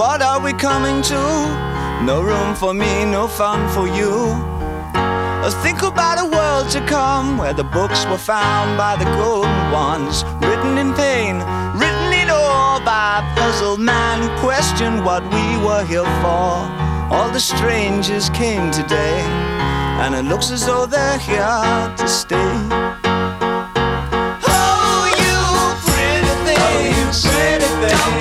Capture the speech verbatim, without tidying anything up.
what are we coming to? No room for me, no fun for you. Think about a world to come, where the books were found by the golden ones, written in pain, written in awe by a puzzled man who questioned what we were here for. All the strangers came today, and it looks as though they're here to stay. Oh, you pretty things, oh, you pretty things. Don't